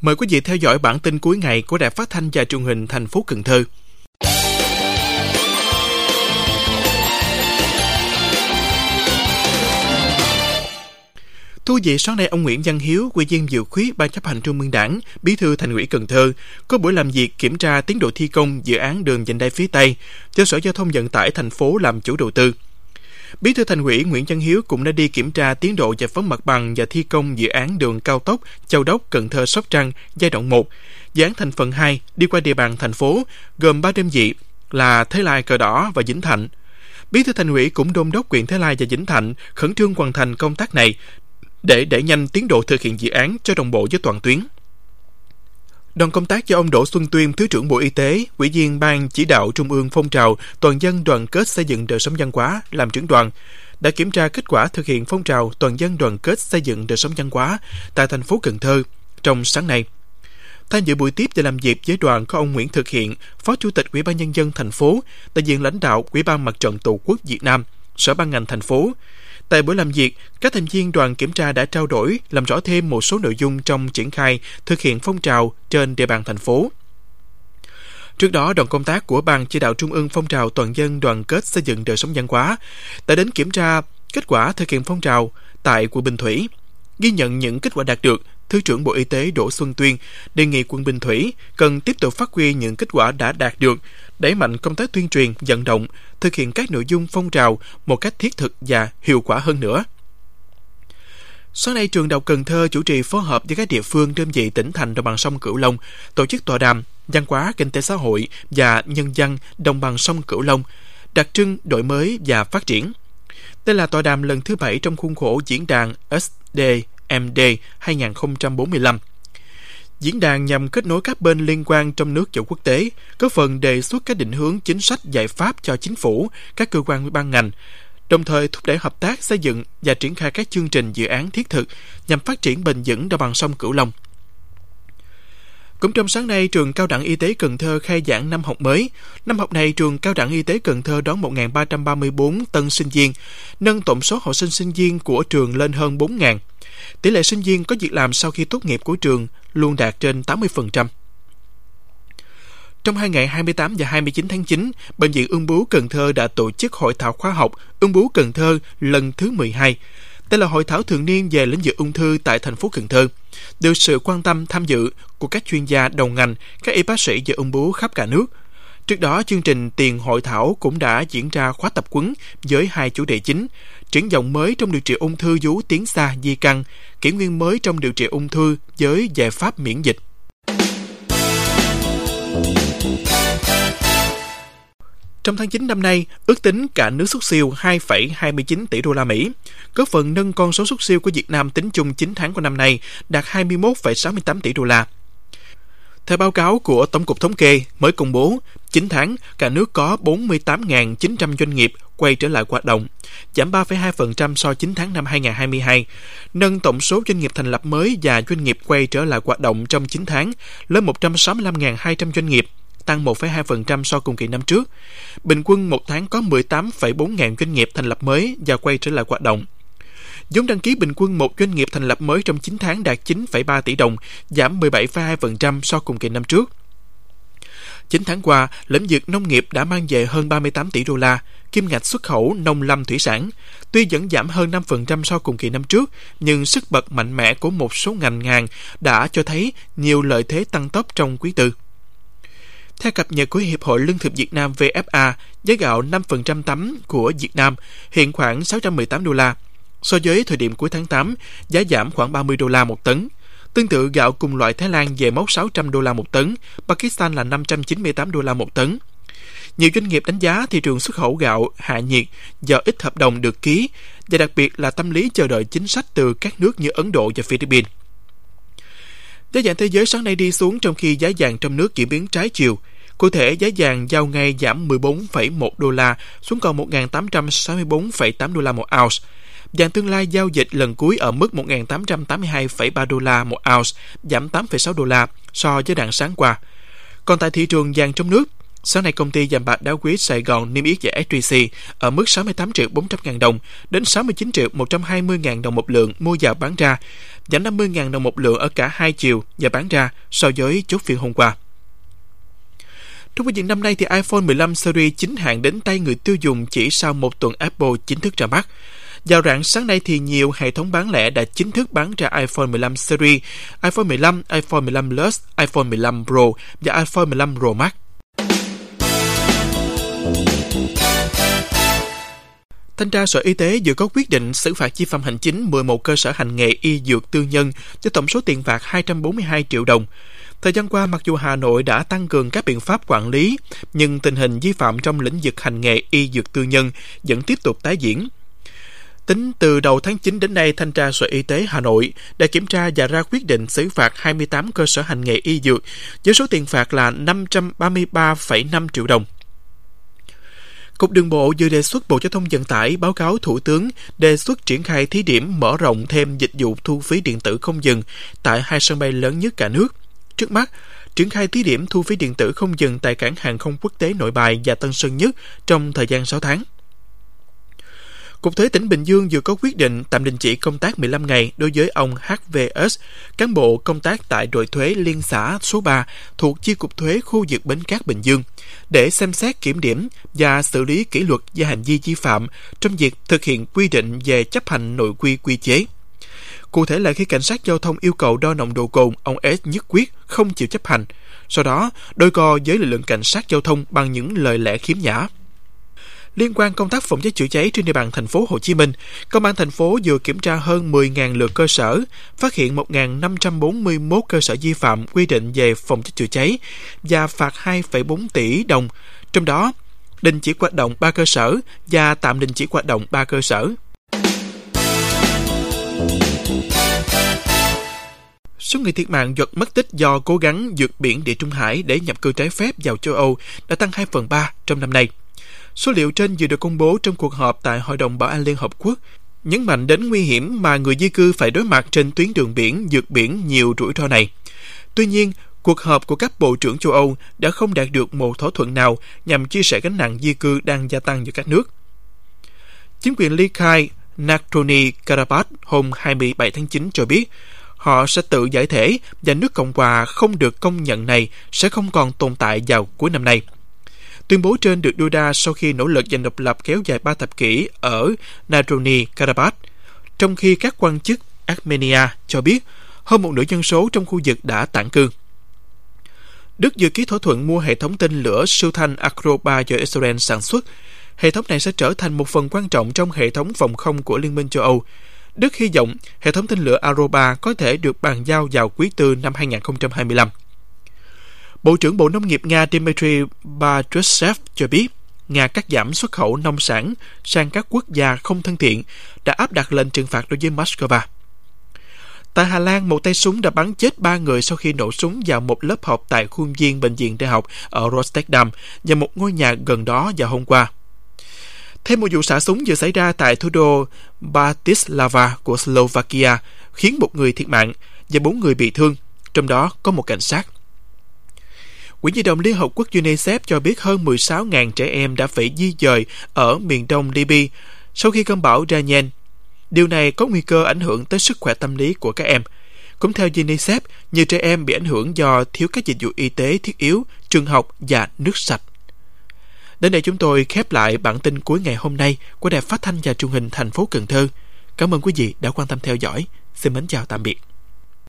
Mời quý vị theo dõi bản tin cuối ngày của Đài Phát thanh và Truyền hình thành phố Cần Thơ. Thú vị, sáng nay ông Nguyễn Văn Hiếu, Ủy viên Dự khuyết Ban Chấp hành Trung ương Đảng, Bí thư Thành ủy Cần Thơ, có buổi làm việc kiểm tra tiến độ thi công dự án đường vành đai phía Tây do Sở Giao thông Vận tải thành phố làm chủ đầu tư. Bí thư Thành ủy Nguyễn Văn Hiếu cũng đã đi kiểm tra tiến độ giải phóng mặt bằng và thi công dự án đường cao tốc Châu Đốc - Cần Thơ - Sóc Trăng giai đoạn 1, dự án thành phần 2 đi qua địa bàn thành phố gồm 3 đơn vị là Thới Lai, Cờ Đỏ và Vĩnh Thạnh. Bí thư Thành ủy cũng đôn đốc huyện Thới Lai và Vĩnh Thạnh khẩn trương hoàn thành công tác này để đẩy nhanh tiến độ thực hiện dự án cho đồng bộ với toàn tuyến. Đoàn công tác do ông Đỗ Xuân Tuyên, Thứ trưởng Bộ Y tế, Ủy viên Ban Chỉ đạo Trung ương phong trào toàn dân đoàn kết xây dựng đời sống văn hóa làm trưởng đoàn đã kiểm tra kết quả thực hiện phong trào toàn dân đoàn kết xây dựng đời sống văn hóa tại thành phố Cần Thơ trong sáng nay. Tham dự buổi tiếp và làm việc với đoàn có ông Nguyễn Thực Hiện, Phó Chủ tịch Ủy ban Nhân dân thành phố, đại diện lãnh đạo Ủy ban Mặt trận Tổ quốc Việt Nam, Sở ban ngành thành phố. Tại buổi làm việc, các thành viên đoàn kiểm tra đã trao đổi, làm rõ thêm một số nội dung trong triển khai thực hiện phong trào trên địa bàn thành phố. Trước đó, đoàn công tác của Ban Chỉ đạo Trung ương phong trào toàn dân đoàn kết xây dựng đời sống văn hóa đã đến kiểm tra kết quả thực hiện phong trào tại quận Bình Thủy. Ghi nhận những kết quả đạt được, Thứ trưởng Bộ Y tế Đỗ Xuân Tuyên đề nghị quận Bình Thủy cần tiếp tục phát huy những kết quả đã đạt được, đẩy mạnh công tác tuyên truyền, vận động, thực hiện các nội dung phong trào một cách thiết thực và hiệu quả hơn nữa. Sáng nay, Trường Đại học Cần Thơ chủ trì phối hợp với các địa phương, đơn vị tỉnh thành đồng bằng sông Cửu Long tổ chức tọa đàm văn hóa, kinh tế xã hội và nhân văn đồng bằng sông Cửu Long, đặc trưng, đổi mới và phát triển. Đây là tọa đàm lần thứ 7 trong khuôn khổ diễn đàn SDMD 2045. Diễn đàn nhằm kết nối các bên liên quan trong nước và quốc tế, góp phần đề xuất các định hướng chính sách giải pháp cho chính phủ, các cơ quan ban ngành, đồng thời thúc đẩy hợp tác xây dựng và triển khai các chương trình dự án thiết thực nhằm phát triển bền vững đồng bằng sông Cửu Long. Cũng trong sáng nay, Trường Cao đẳng Y tế Cần Thơ khai giảng năm học mới. Năm học này, Trường Cao đẳng Y tế Cần Thơ đón 1.334 tân sinh viên, nâng tổng số học sinh sinh viên của trường lên hơn 4.000. Tỷ lệ sinh viên có việc làm sau khi tốt nghiệp của trường luôn đạt trên 80%. Trong 2 ngày 28 và 29 tháng 9, Bệnh viện Ung bướu Cần Thơ đã tổ chức hội thảo khoa học Ung bướu Cần Thơ lần thứ 12. Đây là hội thảo thường niên về lĩnh vực ung thư tại thành phố Cần Thơ, được sự quan tâm tham dự của các chuyên gia đầu ngành, các y bác sĩ về ung bướu khắp cả nước. Trước đó, chương trình tiền hội thảo cũng đã diễn ra khóa tập huấn với 2 chủ đề chính: triển vọng mới trong điều trị ung thư vú tiến xa di căn, kỷ nguyên mới trong điều trị ung thư với giải pháp miễn dịch. Trong tháng 9 năm nay, ước tính cả nước xuất siêu 2,29 tỷ đô la Mỹ, góp phần nâng con số xuất siêu của Việt Nam tính chung 9 tháng của năm nay đạt 21,68 tỷ đô la. Theo báo cáo của Tổng cục Thống kê mới công bố, 9 tháng, cả nước có 48.900 doanh nghiệp quay trở lại hoạt động, giảm 3,2% so 9 tháng năm 2022, nâng tổng số doanh nghiệp thành lập mới và doanh nghiệp quay trở lại hoạt động trong 9 tháng lên 165.200 doanh nghiệp, tăng 1,2% so cùng kỳ năm trước. Bình quân một tháng có 18,4 ngàn doanh nghiệp thành lập mới và quay trở lại hoạt động. Vốn đăng ký bình quân một doanh nghiệp thành lập mới trong 9 tháng đạt 9,3 tỷ đồng, giảm 17,2% so cùng kỳ năm trước. 9 tháng qua, lĩnh vực nông nghiệp đã mang về hơn 38 tỷ đô la, kim ngạch xuất khẩu nông lâm thủy sản. Tuy vẫn giảm hơn 5% so cùng kỳ năm trước, nhưng sức bật mạnh mẽ của một số ngành hàng đã cho thấy nhiều lợi thế tăng tốc trong quý tư. Theo cập nhật của Hiệp hội Lương thực Việt Nam VFA, giá gạo 5% tấm của Việt Nam hiện khoảng 618 đô la. So với thời điểm cuối tháng 8, giá giảm khoảng 30 đô la một tấn. Tương tự, gạo cùng loại Thái Lan về mốc 600 đô la một tấn, Pakistan là 598 đô la một tấn. Nhiều doanh nghiệp đánh giá thị trường xuất khẩu gạo hạ nhiệt do ít hợp đồng được ký và đặc biệt là tâm lý chờ đợi chính sách từ các nước như Ấn Độ và Philippines. Giá vàng thế giới sáng nay đi xuống trong khi giá vàng trong nước diễn biến trái chiều. Cụ thể, giá vàng giao ngay giảm 14,1 đô la xuống còn 1.864,8 đô la một ounce. Vàng tương lai giao dịch lần cuối ở mức 1.882,3 đô la một ounce, giảm 8,6 đô la so với đoạn sáng qua. Còn tại thị trường vàng trong nước, sáng nay công ty vàng bạc đá quý Sài Gòn niêm yết giá SJC ở mức 68.400.000 đồng đến 69.120.000 đồng một lượng mua vào bán ra, giảm 50.000 đồng một lượng ở cả hai chiều và bán ra so với chốt phiên hôm qua. Trong những năm nay, thì iPhone 15 series chính hãng đến tay người tiêu dùng chỉ sau một tuần Apple chính thức ra mắt. Vào rạng sáng nay, thì nhiều hệ thống bán lẻ đã chính thức bán ra iPhone 15 series, iPhone 15, iPhone 15 Plus, iPhone 15 Pro và iPhone 15 Pro Max. Thanh tra Sở Y tế vừa có quyết định xử phạt vi phạm hành chính 11 cơ sở hành nghề y dược tư nhân với tổng số tiền phạt 242 triệu đồng. Thời gian qua, mặc dù Hà Nội đã tăng cường các biện pháp quản lý, nhưng tình hình vi phạm trong lĩnh vực hành nghề y dược tư nhân vẫn tiếp tục tái diễn. Tính từ đầu tháng 9 đến nay, Thanh tra Sở Y tế Hà Nội đã kiểm tra và ra quyết định xử phạt 28 cơ sở hành nghề y dược với số tiền phạt là 533,5 triệu đồng. Cục Đường bộ vừa đề xuất Bộ Giao thông Vận tải báo cáo Thủ tướng đề xuất triển khai thí điểm mở rộng thêm dịch vụ thu phí điện tử không dừng tại hai sân bay lớn nhất cả nước. Trước mắt, triển khai thí điểm thu phí điện tử không dừng tại cảng hàng không quốc tế Nội Bài và Tân Sơn Nhất trong thời gian 6 tháng. Cục Thuế tỉnh Bình Dương vừa có quyết định tạm đình chỉ công tác 15 ngày đối với ông HVS, cán bộ công tác tại đội thuế liên xã số 3 thuộc Chi cục Thuế khu vực Bến Cát Bình Dương, để xem xét kiểm điểm và xử lý kỷ luật về hành vi vi phạm trong việc thực hiện quy định về chấp hành nội quy quy chế. Cụ thể là khi cảnh sát giao thông yêu cầu đo nồng độ cồn, ông S nhất quyết không chịu chấp hành, sau đó đôi co với lực lượng cảnh sát giao thông bằng những lời lẽ khiếm nhã. Liên quan công tác phòng cháy chữa cháy trên địa bàn thành phố Hồ Chí Minh, Công an thành phố vừa kiểm tra hơn 10.000 lượt cơ sở, phát hiện 1.541 cơ sở vi phạm quy định về phòng cháy chữa cháy và phạt 2,4 tỷ đồng, trong đó đình chỉ hoạt động 3 cơ sở và tạm đình chỉ hoạt động 3 cơ sở. Số người thiệt mạng hoặc mất tích do cố gắng vượt biển Địa Trung Hải để nhập cư trái phép vào châu Âu đã tăng 2/3 trong năm nay. Số liệu trên vừa được công bố trong cuộc họp tại Hội đồng Bảo an Liên Hợp Quốc, nhấn mạnh đến nguy hiểm mà người di cư phải đối mặt trên tuyến đường biển vượt biển nhiều rủi ro này. Tuy nhiên, cuộc họp của các bộ trưởng châu Âu đã không đạt được một thỏa thuận nào nhằm chia sẻ gánh nặng di cư đang gia tăng giữa các nước. Chính quyền ly khai Nagorno-Karabakh hôm 27 tháng 9 cho biết họ sẽ tự giải thể và nước Cộng hòa không được công nhận này sẽ không còn tồn tại vào cuối năm nay. Tuyên bố trên được đưa ra sau khi nỗ lực giành độc lập kéo dài 3 thập kỷ ở Nagorno-Karabakh, trong khi các quan chức Armenia cho biết hơn một nửa dân số trong khu vực đã tản cư. Đức vừa ký thỏa thuận mua hệ thống tên lửa siêu thanh Akroba do Israel sản xuất. Hệ thống này sẽ trở thành một phần quan trọng trong hệ thống phòng không của Liên minh châu Âu. Đức hy vọng hệ thống tên lửa Aroba có thể được bàn giao vào quý tư năm 2025. Bộ trưởng Bộ Nông nghiệp Nga Dmitry Patrushev cho biết Nga cắt giảm xuất khẩu nông sản sang các quốc gia không thân thiện, đã áp đặt lệnh trừng phạt đối với Moscow. Tại Hà Lan, một tay súng đã bắn chết 3 người sau khi nổ súng vào một lớp học tại khuôn viên bệnh viện đại học ở Rotterdam và một ngôi nhà gần đó vào hôm qua. Thêm một vụ xả súng vừa xảy ra tại thủ đô Bratislava của Slovakia, khiến 1 người thiệt mạng và 4 người bị thương, trong đó có một cảnh sát. Quỹ Nhi đồng Liên Hợp Quốc UNICEF cho biết hơn 16.000 trẻ em đã phải di dời ở miền đông Libya sau khi cơn bão Daniel. Điều này có nguy cơ ảnh hưởng tới sức khỏe tâm lý của các em. Cũng theo UNICEF, nhiều trẻ em bị ảnh hưởng do thiếu các dịch vụ y tế thiết yếu, trường học và nước sạch. Đến đây chúng tôi khép lại bản tin cuối ngày hôm nay của Đài Phát thanh và Truyền hình thành phố Cần Thơ. Cảm ơn quý vị đã quan tâm theo dõi. Xin mến chào tạm biệt.